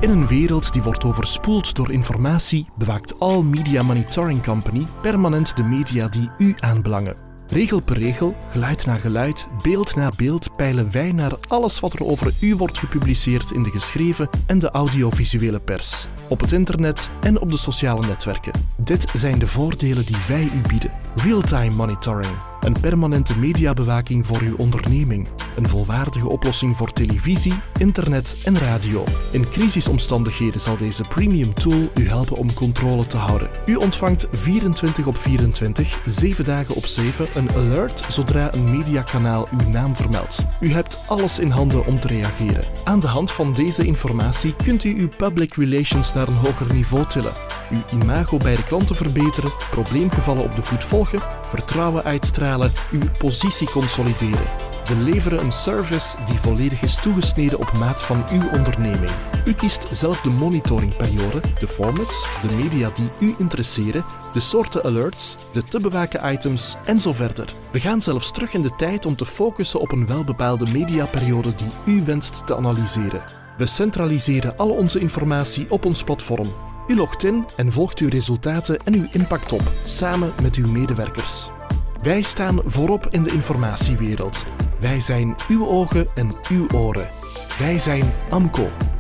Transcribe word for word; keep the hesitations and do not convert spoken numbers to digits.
In een wereld die wordt overspoeld door informatie, bewaakt All Media Monitoring Company permanent de media die u aanbelangen. Regel per regel, geluid na geluid, beeld na beeld peilen wij naar alles wat er over u wordt gepubliceerd in de geschreven en de audiovisuele pers, op het internet en op de sociale netwerken. Dit zijn de voordelen die wij u bieden. Real-time monitoring, een permanente mediabewaking voor uw onderneming, een volwaardige oplossing voor televisie, internet en radio. In crisisomstandigheden zal deze premium tool u helpen om controle te houden. U ontvangt vierentwintig op vierentwintig, zeven dagen op zeven een alert zodra een mediakanaal uw naam vermeldt. U hebt alles in handen om te reageren. Aan de hand van deze informatie kunt u uw public relations naar een hoger niveau tillen, uw imago bij de klanten verbeteren, probleemgevallen op de voet volgen, vertrouwen uitstralen, uw positie consolideren. We leveren een service die volledig is toegesneden op maat van uw onderneming. U kiest zelf de monitoringperiode, de formats, de media die u interesseren, de soorten alerts, de te bewaken items en zo verder. We gaan zelfs terug in de tijd om te focussen op een welbepaalde mediaperiode die u wenst te analyseren. We centraliseren al onze informatie op ons platform. U logt in en volgt uw resultaten en uw impact op, samen met uw medewerkers. Wij staan voorop in de informatiewereld. Wij zijn uw ogen en uw oren. Wij zijn Amco.